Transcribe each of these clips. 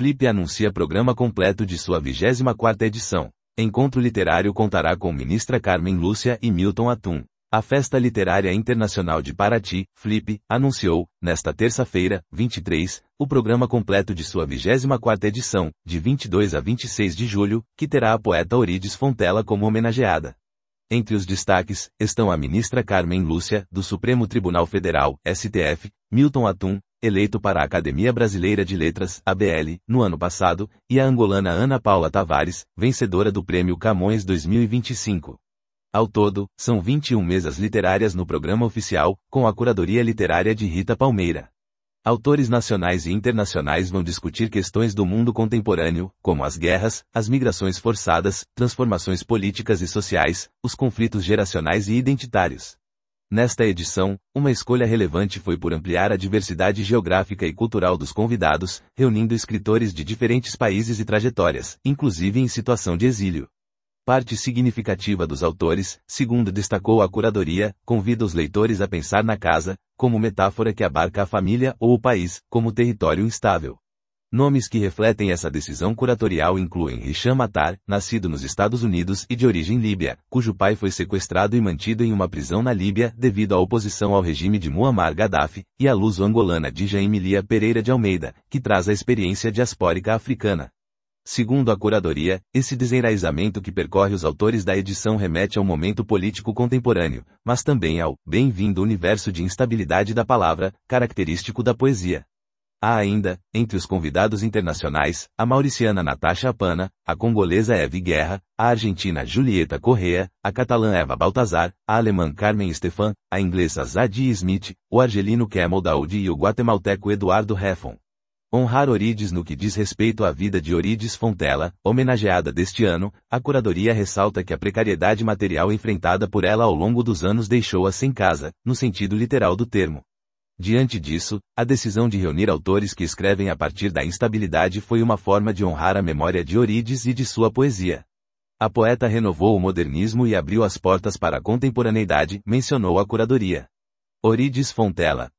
Flip anuncia programa completo de sua 24ª edição. Encontro literário contará com ministra Carmen Lúcia e Milton Atum. A Festa Literária Internacional de Paraty, Flip, anunciou, nesta terça-feira, 23, o programa completo de sua 24ª edição, de 22 a 26 de julho, que terá a poeta Eurídice Fontella como homenageada. Entre os destaques, estão a ministra Carmen Lúcia, do Supremo Tribunal Federal, STF, Milton Atum, eleito para a Academia Brasileira de Letras, ABL, no ano passado, e a angolana Ana Paula Tavares, vencedora do Prêmio Camões 2025. Ao todo, são 21 mesas literárias no programa oficial, com a curadoria literária de Rita Palmeira. Autores nacionais e internacionais vão discutir questões do mundo contemporâneo, como as guerras, as migrações forçadas, transformações políticas e sociais, os conflitos geracionais e identitários. Nesta edição, uma escolha relevante foi por ampliar a diversidade geográfica e cultural dos convidados, reunindo escritores de diferentes países e trajetórias, inclusive em situação de exílio. Parte significativa dos autores, segundo destacou a curadoria, convida os leitores a pensar na casa, como metáfora que abarca a família ou o país, como território instável. Nomes que refletem essa decisão curatorial incluem Hicham Attar, nascido nos Estados Unidos e de origem líbia, cujo pai foi sequestrado e mantido em uma prisão na Líbia devido à oposição ao regime de Muammar Gaddafi, e a luso-angolana Dija Emilia Pereira de Almeida, que traz a experiência diaspórica africana. Segundo a curadoria, esse desenraizamento que percorre os autores da edição remete ao momento político contemporâneo, mas também ao bem-vindo universo de instabilidade da palavra, característico da poesia. Há ainda, entre os convidados internacionais, a mauriciana Natasha Apana, a congolesa Eve Guerra, a argentina Julieta Correa, a catalã Eva Baltazar, a alemã Carmen Stefan, a inglesa Zadie Smith, o argelino Kemal Daoud e o guatemalteco Eduardo Heffon. Honrar Eurídice. No que diz respeito à vida de Eurídice Fontella, homenageada deste ano, a curadoria ressalta que a precariedade material enfrentada por ela ao longo dos anos deixou-a sem casa, no sentido literal do termo. Diante disso, a decisão de reunir autores que escrevem a partir da instabilidade foi uma forma de honrar a memória de Eurídice e de sua poesia. A poeta renovou o modernismo e abriu as portas para a contemporaneidade, mencionou a curadoria. Eurídice Fontella,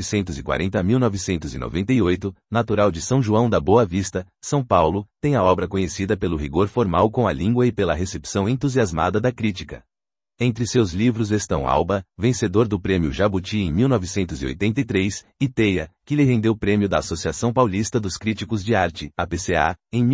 1940-1998, natural de São João da Boa Vista, São Paulo, tem a obra conhecida pelo rigor formal com a língua e pela recepção entusiasmada da crítica. Entre seus livros estão Alba, vencedor do Prêmio Jabuti em 1983, e Teia, que lhe rendeu o prêmio da Associação Paulista dos Críticos de Arte, APCA, em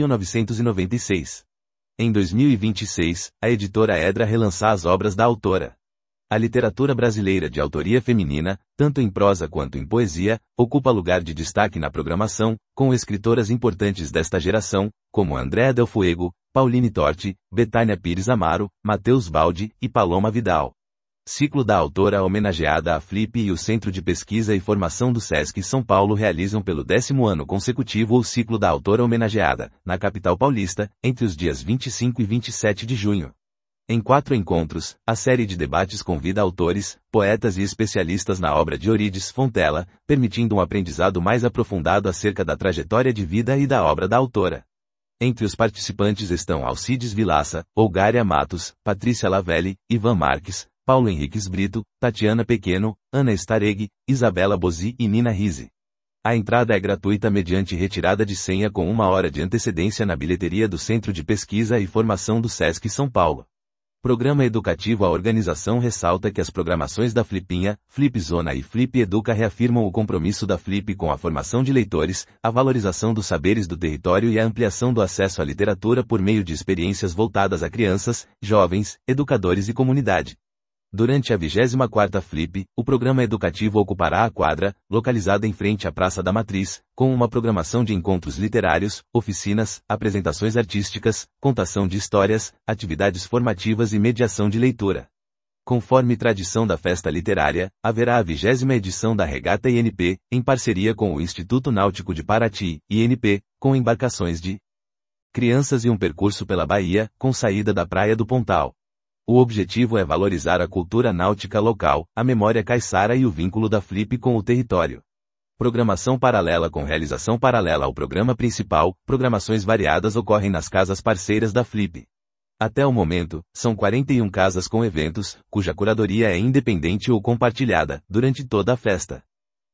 1996. Em 2026, a editora Edra relança as obras da autora. A literatura brasileira de autoria feminina, tanto em prosa quanto em poesia, ocupa lugar de destaque na programação, com escritoras importantes desta geração, como Andréa Del Fuego, Pauline Torti, Betânia Pires Amaro, Matheus Baldi e Paloma Vidal. Ciclo da autora homenageada. A Flip e o Centro de Pesquisa e Formação do Sesc São Paulo realizam pelo 10º ano consecutivo o ciclo da autora homenageada, na capital paulista, entre os dias 25 e 27 de junho. Em 4 encontros, a série de debates convida autores, poetas e especialistas na obra de Eurídice Fontella, permitindo um aprendizado mais aprofundado acerca da trajetória de vida e da obra da autora. Entre os participantes estão Alcides Vilaça, Olgária Matos, Patrícia Lavelli, Ivan Marques, Paulo Henriques Brito, Tatiana Pequeno, Ana Staregui, Isabela Bozzi e Nina Rise. A entrada é gratuita mediante retirada de senha com 1 hora de antecedência na bilheteria do Centro de Pesquisa e Formação do Sesc São Paulo. Programa educativo. A organização ressalta que as programações da Flipinha, Flipzona e Flip Educa reafirmam o compromisso da Flip com a formação de leitores, a valorização dos saberes do território e a ampliação do acesso à literatura por meio de experiências voltadas a crianças, jovens, educadores e comunidade. Durante a 24ª Flip, o programa educativo ocupará a quadra, localizada em frente à Praça da Matriz, com uma programação de encontros literários, oficinas, apresentações artísticas, contação de histórias, atividades formativas e mediação de leitura. Conforme tradição da festa literária, haverá a 20ª edição da Regata INP, em parceria com o Instituto Náutico de Paraty, INP, com embarcações de crianças e um percurso pela Bahia, com saída da Praia do Pontal. O objetivo é valorizar a cultura náutica local, a memória caiçara e o vínculo da Flip com o território. Programação paralela. Com realização paralela ao programa principal, programações variadas ocorrem nas casas parceiras da Flip. Até o momento, são 41 casas com eventos, cuja curadoria é independente ou compartilhada, durante toda a festa.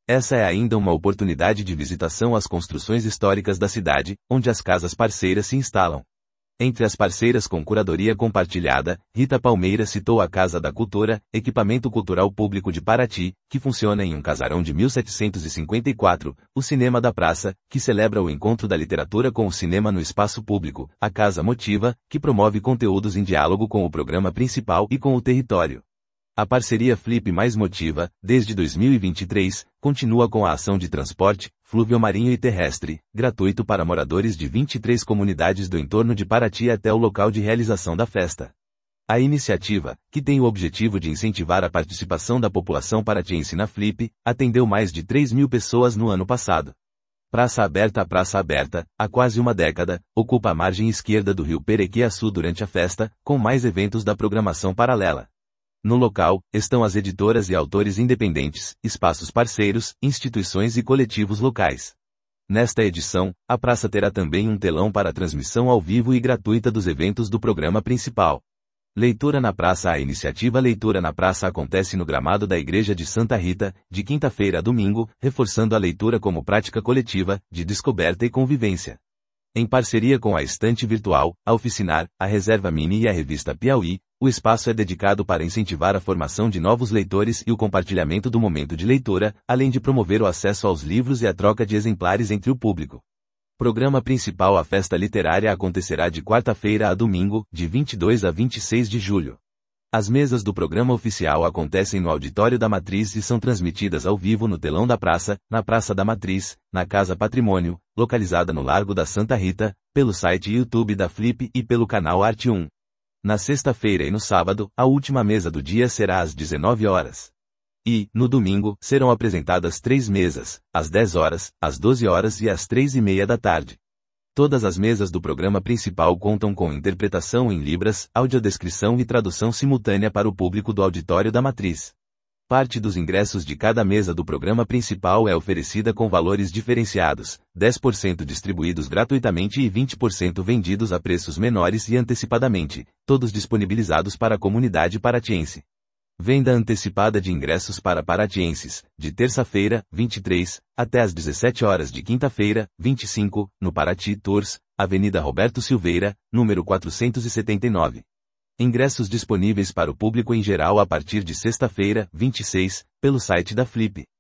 Essa é ainda uma oportunidade de visitação às construções históricas da cidade, onde as casas parceiras se instalam. Entre as parceiras com curadoria compartilhada, Rita Palmeira citou a Casa da Cultura, equipamento cultural público de Paraty, que funciona em um casarão de 1754, o Cinema da Praça, que celebra o encontro da literatura com o cinema no espaço público, a Casa Motiva, que promove conteúdos em diálogo com o programa principal e com o território. A parceria Flip Mais Motiva, desde 2023, continua com a ação de transporte, fluvio-marinho e terrestre, gratuito para moradores de 23 comunidades do entorno de Paraty até o local de realização da festa. A iniciativa, que tem o objetivo de incentivar a participação da população paratiense na Flip, atendeu mais de 3.000 pessoas no ano passado. Praça Aberta. A Praça Aberta, há quase uma década, ocupa a margem esquerda do rio Perequiaçu durante a festa, com mais eventos da programação paralela. No local, estão as editoras e autores independentes, espaços parceiros, instituições e coletivos locais. Nesta edição, a praça terá também um telão para transmissão ao vivo e gratuita dos eventos do programa principal. Leitura na Praça. A iniciativa Leitura na Praça acontece no gramado da Igreja de Santa Rita, de quinta-feira a domingo, reforçando a leitura como prática coletiva, de descoberta e convivência. Em parceria com a Estante Virtual, a Oficinar, a Reserva Mini e a revista Piauí, o espaço é dedicado para incentivar a formação de novos leitores e o compartilhamento do momento de leitura, além de promover o acesso aos livros e a troca de exemplares entre o público. Programa principal. A festa literária acontecerá de quarta-feira a domingo, de 22 a 26 de julho. As mesas do programa oficial acontecem no Auditório da Matriz e são transmitidas ao vivo no telão da praça, na Praça da Matriz, na Casa Patrimônio, localizada no Largo da Santa Rita, pelo site YouTube da Flip e pelo canal Arte 1. Na sexta-feira e no sábado, a última mesa do dia será às 19 horas. E, no domingo, serão apresentadas 3 mesas, às 10 horas, às 12 horas e às 3:30 da tarde. Todas as mesas do programa principal contam com interpretação em Libras, audiodescrição e tradução simultânea para o público do Auditório da Matriz. Parte dos ingressos de cada mesa do programa principal é oferecida com valores diferenciados, 10% distribuídos gratuitamente e 20% vendidos a preços menores e antecipadamente, todos disponibilizados para a comunidade paratiense. Venda antecipada de ingressos para paratienses, de terça-feira, 23, até às 17 horas de quinta-feira, 25, no Paraty Tours, Avenida Roberto Silveira, número 479. Ingressos disponíveis para o público em geral a partir de sexta-feira, 26, pelo site da Flip.